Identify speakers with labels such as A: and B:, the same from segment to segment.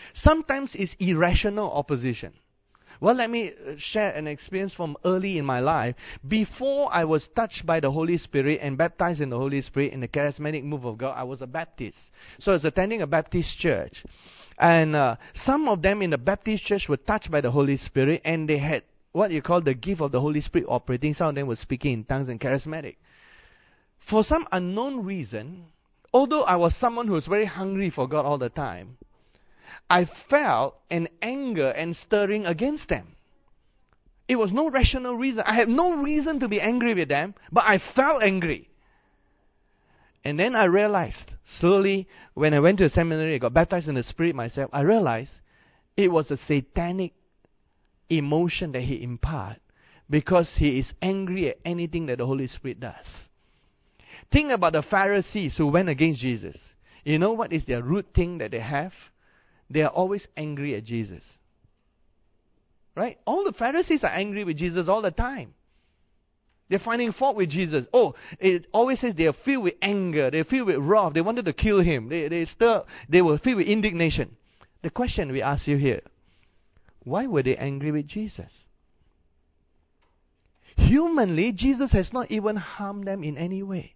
A: Sometimes it's irrational opposition. Well, let me share an experience from early in my life. Before I was touched by the Holy Spirit and baptized in the Holy Spirit in the charismatic move of God, I was a Baptist. So I was attending a Baptist church. And some of them in the Baptist church were touched by the Holy Spirit, and they had what you call the gift of the Holy Spirit operating. Some of them were speaking in tongues and charismatic. For some unknown reason, although I was someone who was very hungry for God all the time, I felt an anger and stirring against them. It was no rational reason. I had no reason to be angry with them, but I felt angry. And then I realized, slowly, when I went to a seminary, I got baptized in the Spirit myself, I realized it was a satanic emotion that he imparted because he is angry at anything that the Holy Spirit does. Think about the Pharisees who went against Jesus. You know what is their root thing that they have? They are always angry at Jesus. Right? All the Pharisees are angry with Jesus all the time. They're finding fault with Jesus. Oh, it always says they are filled with anger. They're filled with wrath. They wanted to kill him. They were filled with indignation. The question we ask you here, why were they angry with Jesus? Humanly, Jesus has not even harmed them in any way.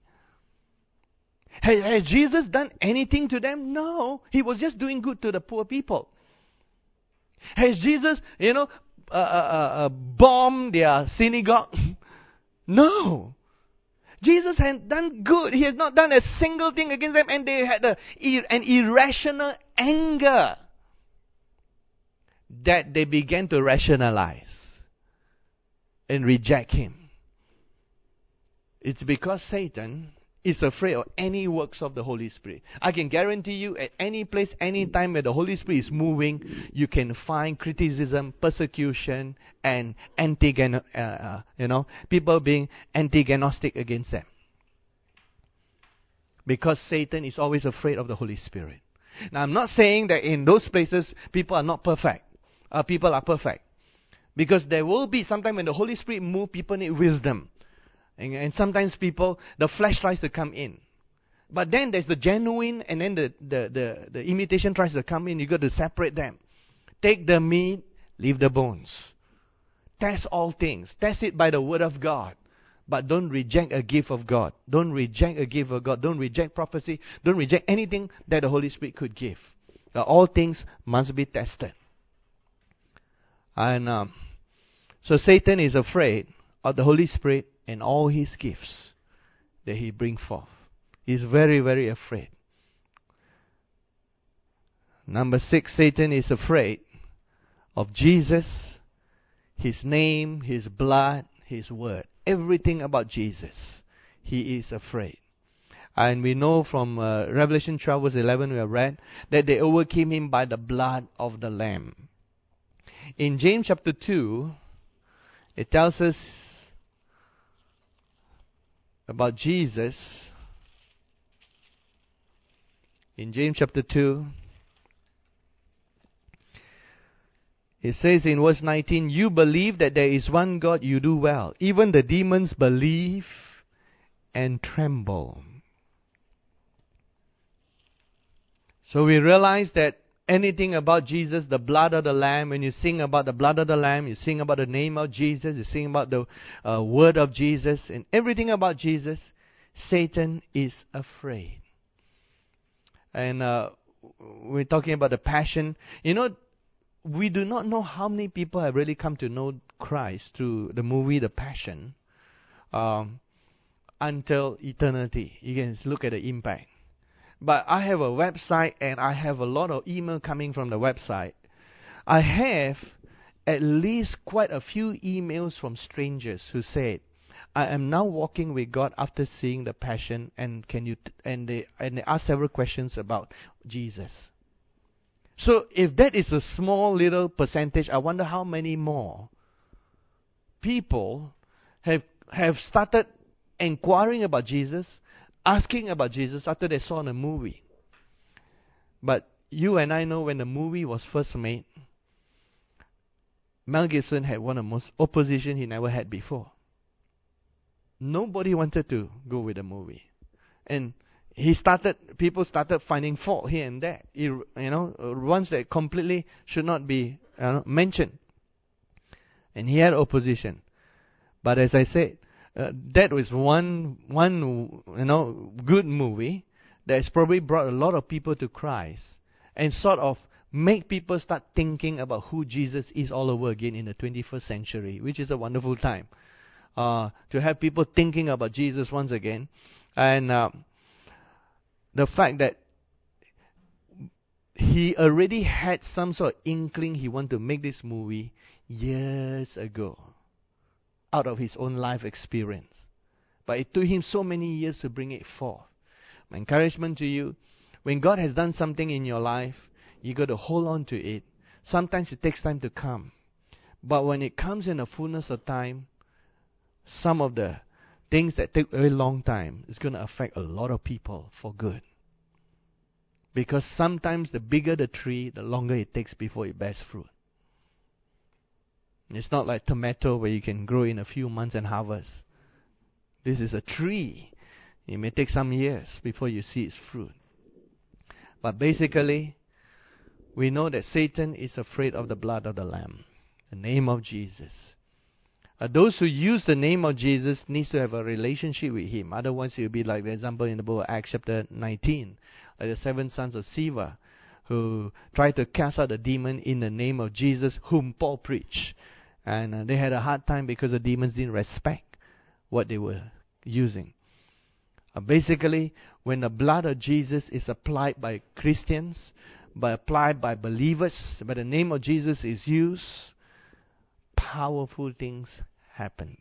A: Has Jesus done anything to them? No. He was just doing good to the poor people. Has Jesus, bombed their synagogue? No. Jesus had done good. He has not done a single thing against them, and they had an irrational anger that they began to rationalize and reject him. It's because Satan is afraid of any works of the Holy Spirit. I can guarantee you, at any place, any time where the Holy Spirit is moving, you can find criticism, persecution, and people being antagonistic against them. Because Satan is always afraid of the Holy Spirit. Now, I'm not saying that in those places people are not perfect. People are perfect. Because there will be, sometime when the Holy Spirit moves, people need wisdom. And sometimes the flesh tries to come in. But then there's the genuine, and then the imitation tries to come in. You've got to separate them. Take the meat, leave the bones. Test all things. Test it by the word of God. But don't reject a gift of God. Don't reject a gift of God. Don't reject prophecy. Don't reject anything that the Holy Spirit could give. All things must be tested. And so Satan is afraid of the Holy Spirit and all his gifts that he brings forth. He's very, very afraid. Number 6, Satan is afraid of Jesus, his name, his blood, his word. Everything about Jesus, he is afraid. And we know from Revelation 12 verse 11 we have read that they overcame him by the blood of the Lamb. In James chapter 2, it tells us about Jesus. In James chapter 2, it says in verse 19, you believe that there is one God, you do well. Even the demons believe and tremble. So we realize that anything about Jesus, the blood of the Lamb, when you sing about the blood of the Lamb, you sing about the name of Jesus, you sing about the word of Jesus, and everything about Jesus, Satan is afraid. And we're talking about the passion. We do not know how many people have really come to know Christ through the movie The Passion until eternity. You can look at the impact. But I have a website, and I have a lot of email coming from the website. I have at least quite a few emails from strangers who said, I am now walking with God after seeing The Passion, and they ask several questions about Jesus. So if that is a small little percentage, I wonder how many more people have started inquiring about Jesus, asking about Jesus after they saw the movie. But you and I know when the movie was first made, Mel Gibson had one of the most opposition he never had before. Nobody wanted to go with the movie. And people started finding fault here and there. Ones that completely should not be mentioned. And he had opposition. But as I said, that was one good movie that has probably brought a lot of people to Christ and sort of make people start thinking about who Jesus is all over again in the 21st century, which is a wonderful time to have people thinking about Jesus once again. And the fact that he already had some sort of inkling he wanted to make this movie years ago out of his own life experience. But it took him so many years to bring it forth. My encouragement to you, when God has done something in your life, you got to hold on to it. Sometimes it takes time to come. But when it comes in the fullness of time, some of the things that take a very long time is going to affect a lot of people for good. Because sometimes the bigger the tree, the longer it takes before it bears fruit. It's not like tomato where you can grow in a few months and harvest. This is a tree. It may take some years before you see its fruit. But basically, we know that Satan is afraid of the blood of the Lamb, the name of Jesus. Those who use the name of Jesus needs to have a relationship with him. Otherwise, it will be like the example in the book of Acts chapter 19, like the 7 sons of Sceva, who tried to cast out the demon in the name of Jesus, whom Paul preached. And they had a hard time because the demons didn't respect what they were using. Basically, when the blood of Jesus is applied by Christians, applied by believers, but the name of Jesus is used, powerful things happen.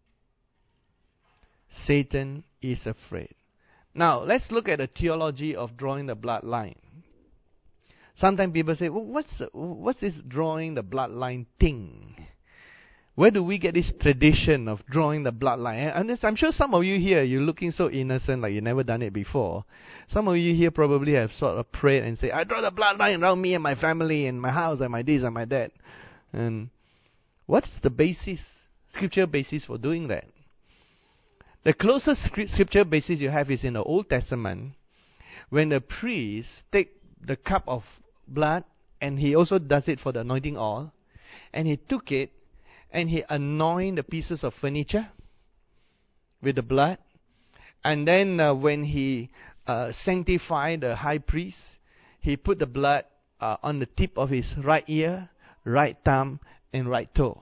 A: Satan is afraid. Now, let's look at the theology of drawing the bloodline. Sometimes people say, well, what's this drawing the bloodline thing? Where do we get this tradition of drawing the bloodline? And I'm sure some of you here, you're looking so innocent like you've never done it before. Some of you here probably have sort of prayed and say, I draw the bloodline around me and my family and my house and my this and my that. And what's the basis, scripture basis for doing that? The closest scripture basis you have is in the Old Testament, when the priest take the cup of blood, and he also does it for the anointing oil, and he took it and he anointed the pieces of furniture with the blood. And then when he sanctified the high priest, he put the blood on the tip of his right ear, right thumb, and right toe.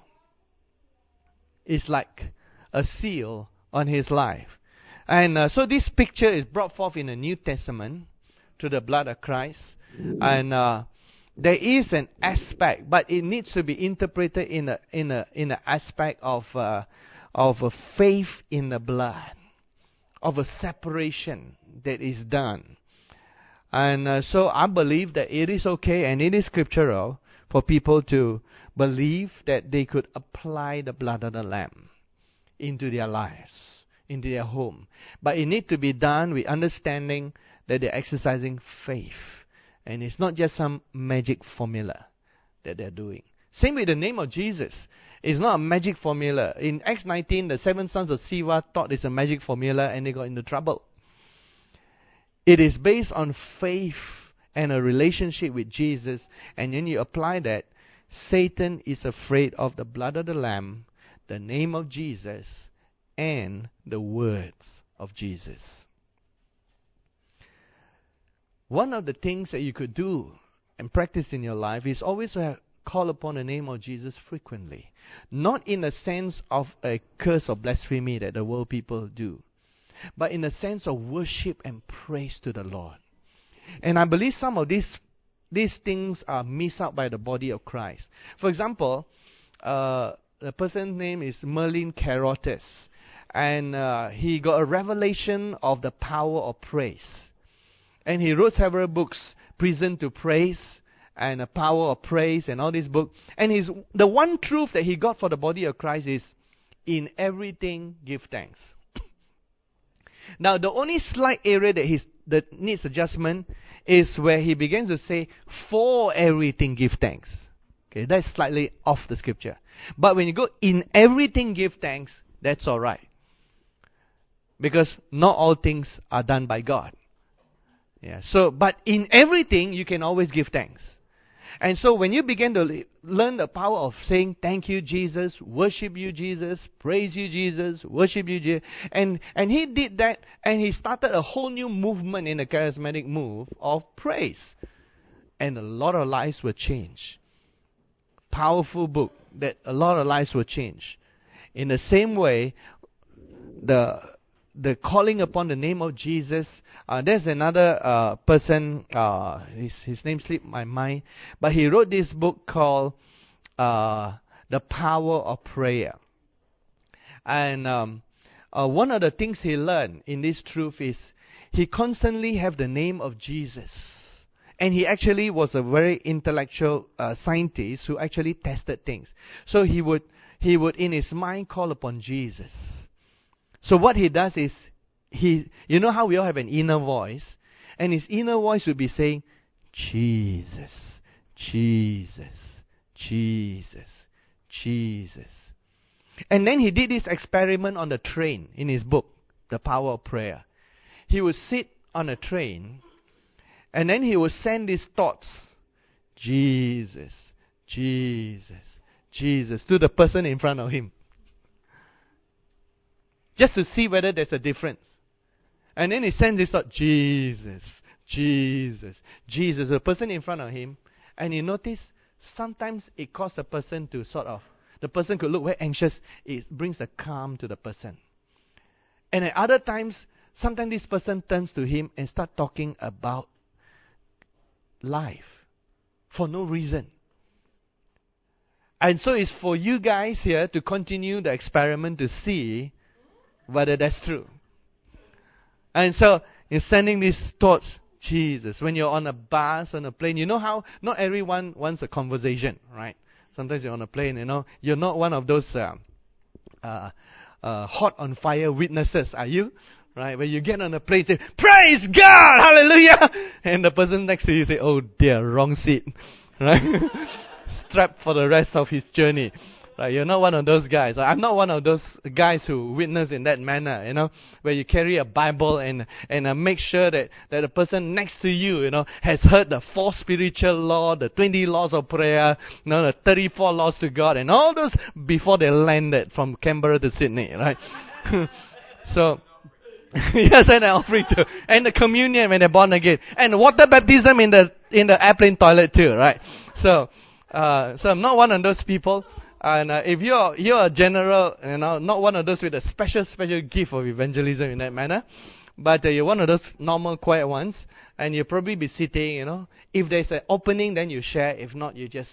A: It's like a seal on his life. And so this picture is brought forth in the New Testament to the blood of Christ. And there is an aspect, but it needs to be interpreted in an aspect of a faith in the blood, of a separation that is done. And so I believe that it is okay and it is scriptural for people to believe that they could apply the blood of the Lamb into their lives, into their home. But it needs to be done with understanding that they're exercising faith. And it's not just some magic formula that they're doing. Same with the name of Jesus. It's not a magic formula. In Acts 19, the 7 sons of Sceva thought it's a magic formula and they got into trouble. It is based on faith and a relationship with Jesus. And then you apply that. Satan is afraid of the blood of the Lamb, the name of Jesus, and the words of Jesus. One of the things that you could do and practice in your life is always to call upon the name of Jesus frequently. Not in the sense of a curse or blasphemy that the world people do, but in the sense of worship and praise to the Lord. And I believe some of these things are missed out by the body of Christ. For example, the person's name is Merlin Carothers, and he got a revelation of the power of praise. And he wrote several books, Prison to Praise, and The Power of Praise, and all these books. And the one truth that he got for the body of Christ is, in everything give thanks. Now, the only slight area that needs adjustment is where he begins to say, for everything give thanks. Okay, that's slightly off the scripture. But when you go, in everything give thanks, that's all right. Because not all things are done by God. Yeah. So, but in everything, you can always give thanks. And so when you begin to learn the power of saying, thank you, Jesus, worship you, Jesus, praise you, Jesus, worship you, Jesus. And he did that, and he started a whole new movement in the charismatic move of praise. And a lot of lives were changed. Powerful book that a lot of lives were changed. In the same way, the calling upon the name of Jesus. There's another person, his name slipped my mind, but he wrote this book called The Power of Prayer. And one of the things he learned in this truth is he constantly have the name of Jesus. And he actually was a very intellectual scientist who actually tested things. So he would in his mind call upon Jesus. So what he does is, you know how we all have an inner voice? And his inner voice would be saying, Jesus, Jesus, Jesus, Jesus. And then he did this experiment on the train in his book, The Power of Prayer. He would sit on a train, and then he would send these thoughts, Jesus, Jesus, Jesus, to the person in front of him. Just to see whether there's a difference. And then he sends this thought, Jesus, Jesus, Jesus, the person in front of him. And you notice, sometimes it causes the person to the person could look very anxious. It brings a calm to the person. And at other times, sometimes this person turns to him and start talking about life for no reason. And so it's for you guys here to continue the experiment to see whether that's true. And so you're sending these thoughts, Jesus. When you're on a bus, on a plane, you know how not everyone wants a conversation, right? Sometimes you're on a plane, you're not one of those hot on fire witnesses, are you? Right? When you get on a plane, say, praise God, hallelujah! And the person next to you say, oh dear, wrong seat. Right? Strapped for the rest of his journey. Right? You're not one of those guys. I'm not one of those guys who witness in that manner, where you carry a Bible and make sure that the person next to you, has heard the 4 spiritual laws, the 20 laws of prayer, the 34 laws to God, and all those before they landed from Canberra to Sydney, right? So, yes, and the offering too, and the communion when they're born again, and water baptism in the airplane toilet too, right? So I'm not one of those people. And if you're a general, not one of those with a special gift of evangelism in that manner, but you're one of those normal, quiet ones, and you'll probably be sitting, if there's an opening, then you share. If not, you just,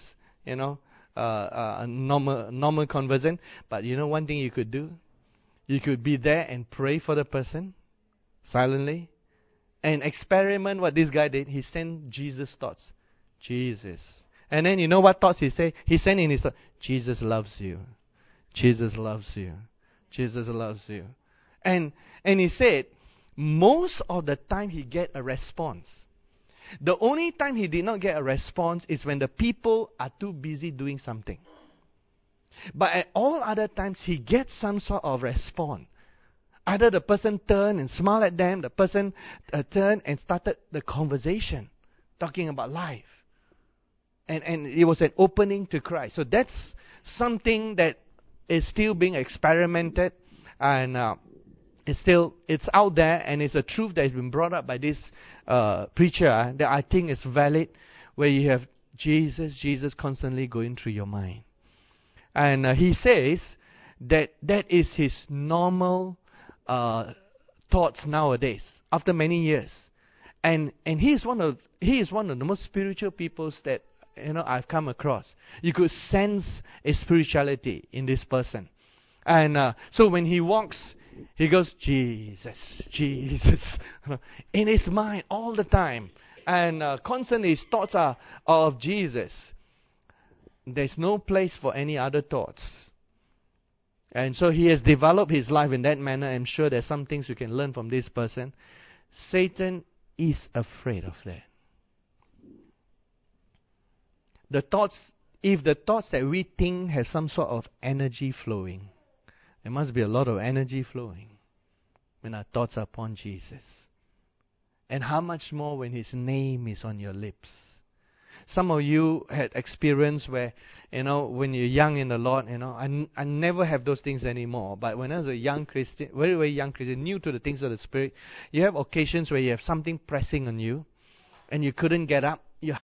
A: a normal conversation. But one thing you could do? You could be there and pray for the person, silently, and experiment what this guy did. He sent Jesus thoughts. Jesus. And then you know what thoughts he said? He sent in his thoughts, Jesus loves you. Jesus loves you. Jesus loves you. And he said, most of the time he get a response. The only time he did not get a response is when the people are too busy doing something. But at all other times, he gets some sort of response. Either the person turned and smiled at them, the person turned and started the conversation, talking about life. And it was an opening to Christ. So that's something that is still being experimented, and it's out there, and it's a truth that has been brought up by this preacher that I think is valid, where you have Jesus constantly going through your mind. And he says that is his normal thoughts nowadays, after many years. And he is one of the most spiritual people that I've come across. You could sense a spirituality in this person. And so when he walks, he goes, Jesus, Jesus, in his mind all the time. And constantly his thoughts are of Jesus. There's no place for any other thoughts. And so he has developed his life in that manner. I'm sure there's some things we can learn from this person. Satan is afraid of that. If the thoughts that we think have some sort of energy flowing, there must be a lot of energy flowing when our thoughts are upon Jesus. And how much more when His name is on your lips? Some of you had experience where, when you're young in the Lord, I never have those things anymore. But when I was a young Christian, very, very young Christian, new to the things of the Spirit, you have occasions where you have something pressing on you, and you couldn't get up.